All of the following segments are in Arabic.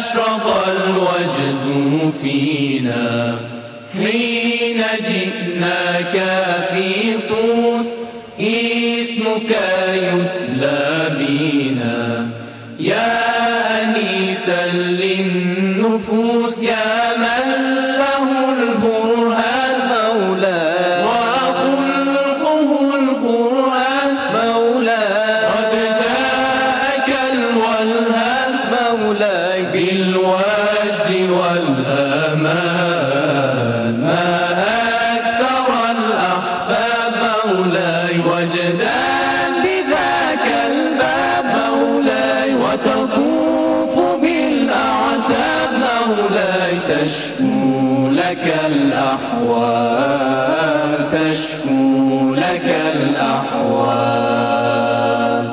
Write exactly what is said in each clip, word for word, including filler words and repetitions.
أشرق الوجد فينا حين جئناك في طوس، اسمك يتلى بنا يا أنيسا للنفوس، يا من له البرهان مولاي وخلقه القرآن مولاي قد جاءك الولهان مولاي بالوجد والأمان، ما أكثر الأحباب مولاي وجدا بذاك الباب مولاي، وتطوف بالأعتاب مولاي تشكو لك الأحوال، تشكو لك الأحوال.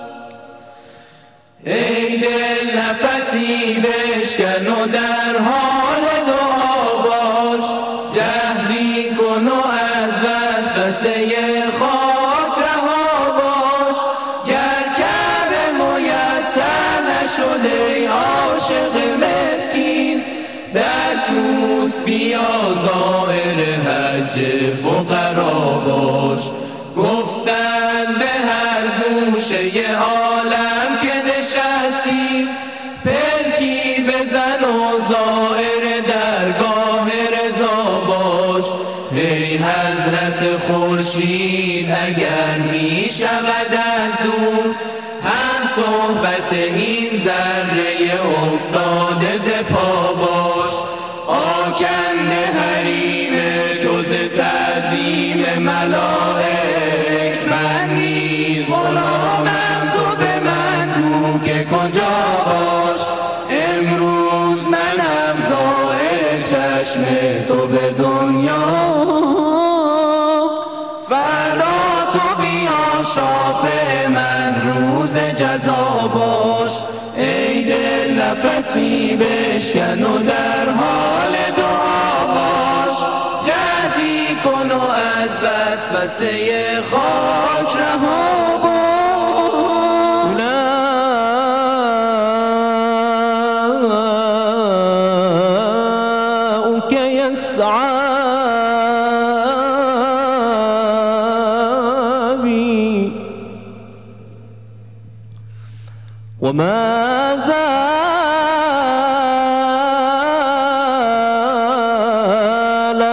ای دل نفسی بشکن و در حال دعا باش، جهدی کن و از وسوسه خاک رها باش. گر کعبه میسر نشده ای عاشق مسکین، در طوس بیا زائر حج فقرا باش. گفتن به هر گوشه عالم که نشستی، پلکی بزن و زائر درگاه رضا باش. ای حضرت خورشید اگر می شود از دور، هم صحبت این ذره افتاده ز پا باش. آکنده حریم تو ز تعظیم ملائک، من نیز غلامم تو به من گو که کجا باش. امروز منم زائر چشم تو به دنیا، فردا تو بیا شافع من روز جزا باش. ای دل نفسی بشکن و در حال دعا باش، جهدی کن و از وسوسه خاک رها باش. أولئك يسعى بي وما زال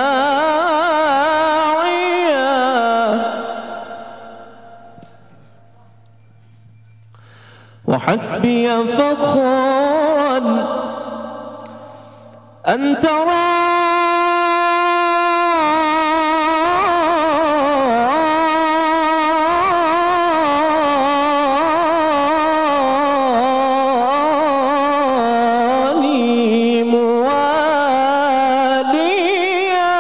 ساعيا، وحسبي فخرا أن تراني مواليا،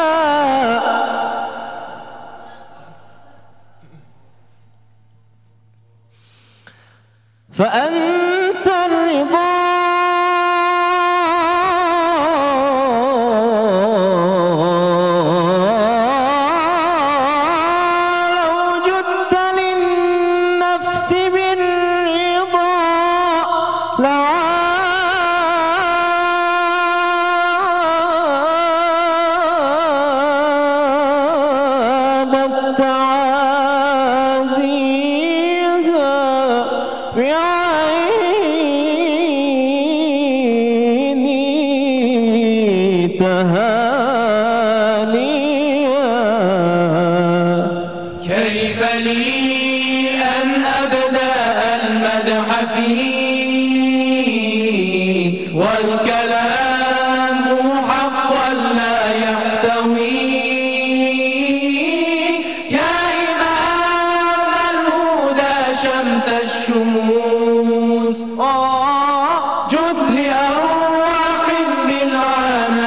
فأنت الرضا لو جدت للنفس بالرضا لعادت تعازيها بعيني تهانيا. كيف لي أن أبدأ المدح فيك والكلام حقا لا يحتويك، يا إمام الهدى شمس الشموس، جد لأرواح بالعانى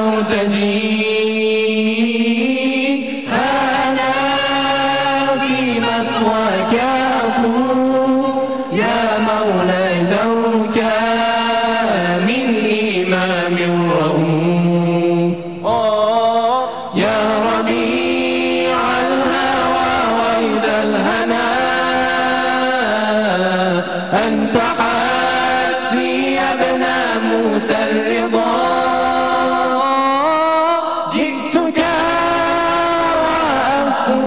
ترتجيك. أنا في مثواك أطوف يا مولاي، درك من إيمان ناموس الرضا جئتك وأنفو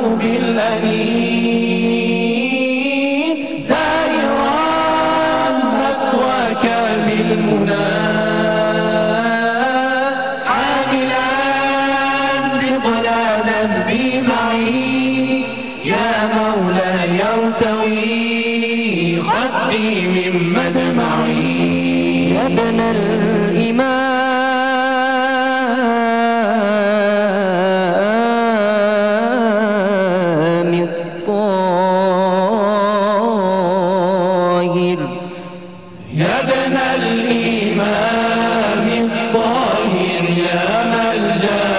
بالأنين زائرا مثواك بالمنى حاملا بضلالا بمعي يا مولاي ارتوي خدي من مدمعي يا ابن الإمام الطاهر يا ابن الإمام الطاهر يا ملجأ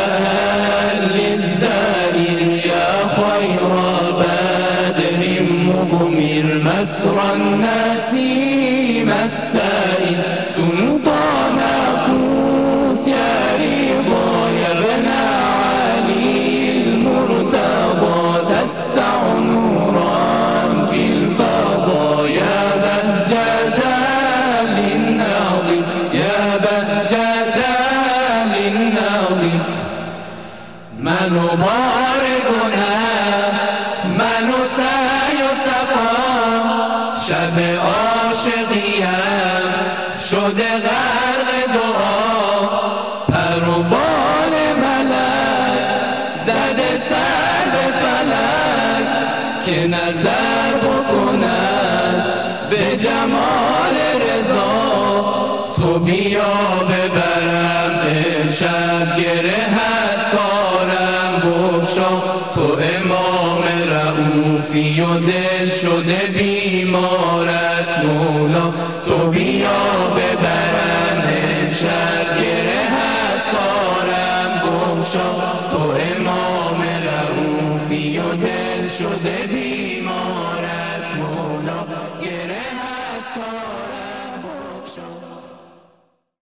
للزائر يا خير بدر مغمر مسرى الناس السائل سلطان طوس يا رضا يا ابن علي المرتضى تستع نورا في الفضاء يا بهجة للناظر يا بهجة للناظر من بارقنا من سيصفى شب عاشقیم شده غرق دعا پر و بال ملک زده سر به فلک که نظر بکند به جمال رضا تو بیا ببرم امشب گره هست کارم بگشا تو امام رئوفی و دل شده بیمارت مولا تو بیا ببرم امشب گره هست کارم بگشا تو امام رئوفی و دل شده بیمارت مولا گره هست کارم